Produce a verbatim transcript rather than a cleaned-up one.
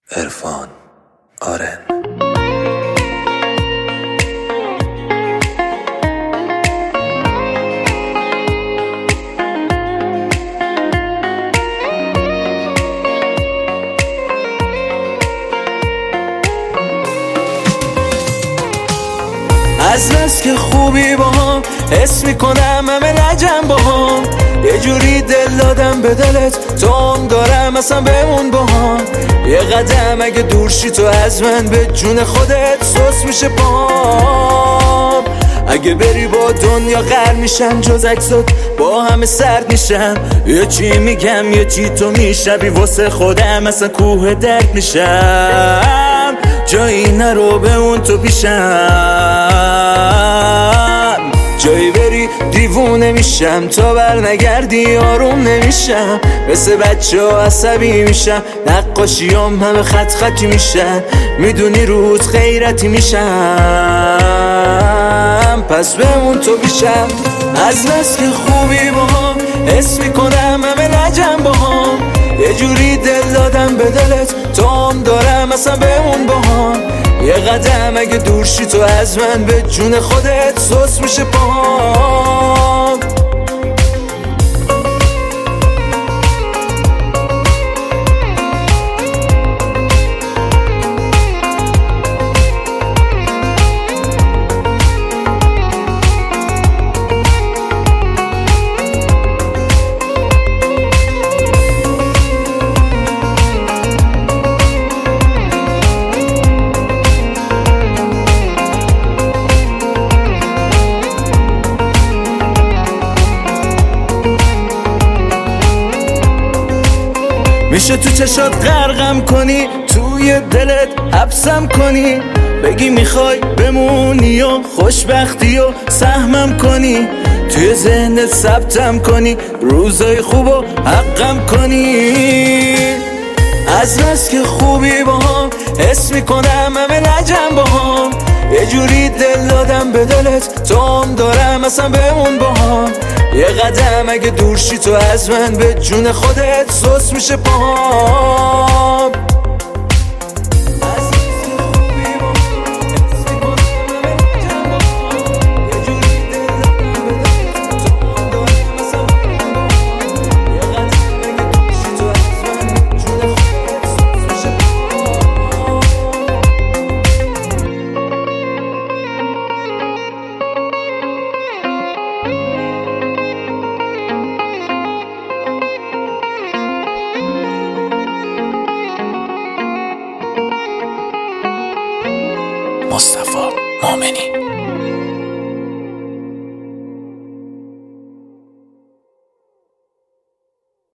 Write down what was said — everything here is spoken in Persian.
عرفان آرن. از بس که خوبی با هم حس میکنم همه لجم با هم، یه جوری دل دادم به دلت تو هم دارم اصلا بمون با هم. یه قدم اگه دور شی تو از من به جون خودت سوس میشه پام. اگه بری با دنیا غر میشم، جز عکسات با همه سرد میشم. یه چی میگم یه چی تو میشبی، واسه خودم اصلا کوه درد میشم. جایی نرو به اون تو پیشم، جایی بری دیوونه میشم. تا بر نگردی آروم نمیشم، مثل بچه ها عصبی میشم. نقاشیام همه خط خطی میشن، میدونی روز غیرتی میشم. پس بمون تو پیشم. از بس که خوبی با هم حس میکنم همه لجم با هم، یه جوری دل دادم به دلت تو هم دارم اصلا بمون با هم. یه قدم اگه دور شی تو از من به جون خودت سوس میشه پام. میشه تو چشات غرقم کنی، توی دلت حبسم کنی، بگی میخوای بمونی و خوشبختی و سهمم کنی، توی ذهنت ثبتم کنی، روزای خوب و حقم کنی. از بس که خوبی با هم حس میکنم همه لجم با هم، یه جوری دل دادم به دلت تو هم دارم اصلا بمون با هم. یه قدم اگه دور شی تو از من به جون خودت سوس میشه پام. مصطفی مومنی.